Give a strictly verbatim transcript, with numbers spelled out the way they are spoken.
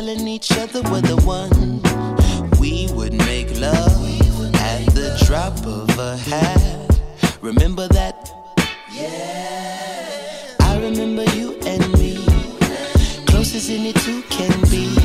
telling each other we're the one. We would make love at the drop of a hat. Remember that? Yeah. I remember you and me, close as any two can be.